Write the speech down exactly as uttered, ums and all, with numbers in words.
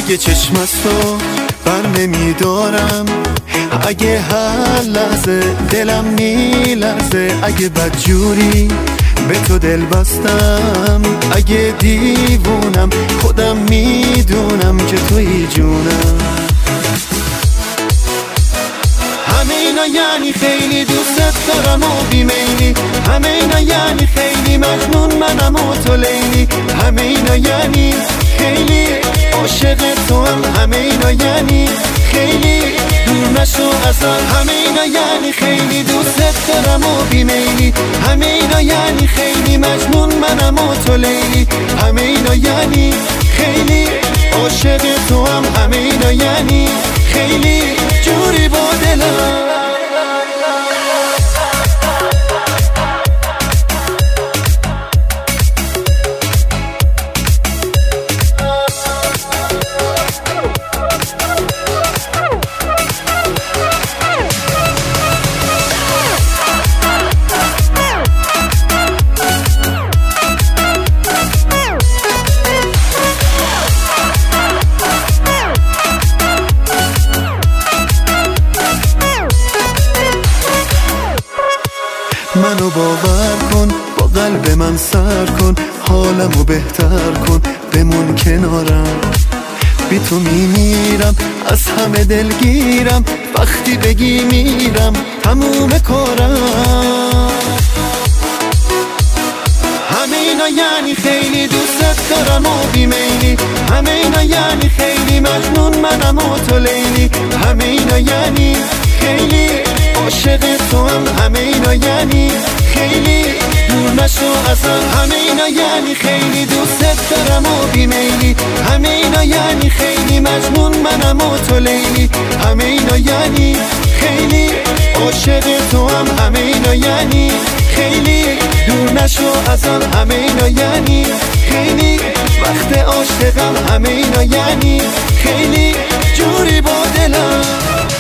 اگه چشم از تو بر نمیدارم، اگه هر لحظه دلم میلرزه، اگه بدجوری به تو دل بستم، اگه دیوونم خودم میدونم که توی جونم. همه اینا یعنی خیلی دوست دارم و بیمیلی، همه اینا یعنی خیلی مجنون منم و تو لیلی، همه اینا یعنی خیلی عاشق تو هم، همه اینا یعنی خیلی دور نشو ازم، همه اینا یعنی خیلی دوست دارم و بیمیلی، همه اینا یعنی خیلی مجنون منم و تو لیلی، همه اینا یعنی خیلی عاشق تو هم، همه اینا یعنی خیلی جوری با دلم. منو باور کن، با قلب من سر کن، حالمو بهتر کن، بمون کنارم، بی تو میمیرم، از همه دلگیرم، وقتی بگی میرم تموم کارم. همه اینا یعنی خیلی دوست دارم و بیمیلی، همه اینا یعنی خیلی مجنون منم و تو لیلی، همه اینا یعنی خیلی عاشق تو هم، همه اینا یعنی خیلی دور نشو ازم، همه اینا یعنی خیلی دوست دارم و بیمیلی، همه اینا یعنی خیلی مجنون منم و تو لیلی، همه اینا یعنی خیلی عاشق تو هم، همه اینا یعنی خیلی دور نشو ازم، همه اینا یعنی خیلی وقت عاشقم، همه اینا یعنی خیلی جوری با دلم.